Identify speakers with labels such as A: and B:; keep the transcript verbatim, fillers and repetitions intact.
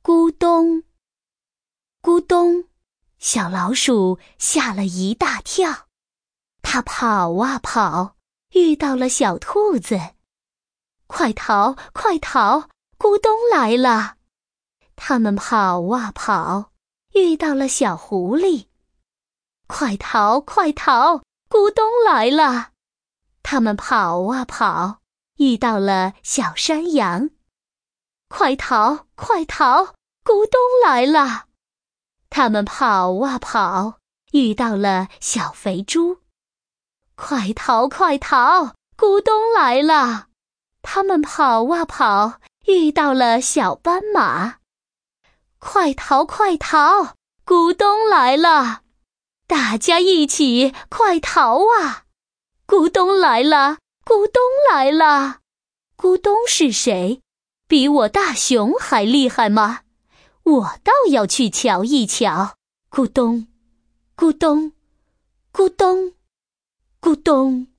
A: 咕咚，咕咚，小老鼠吓了一大跳。它跑啊跑，遇到了小兔子。快逃，快逃，咕咚来了！它们跑啊跑，遇到了小狐狸。快逃，快逃，咕咚来了！它们跑啊跑，遇到了小山羊。快逃，快逃，咕咚来了！它们跑啊跑，遇到了小肥猪。快逃，快逃，咕咚来了！它们跑啊跑，遇到了小斑马。快逃，快逃，咕咚来了！大家一起快逃啊！咕咚来了，咕咚来了！咕咚是谁？比我大熊还厉害吗？我倒要去瞧一瞧。咕咚，咕咚，咕咚，咕咚。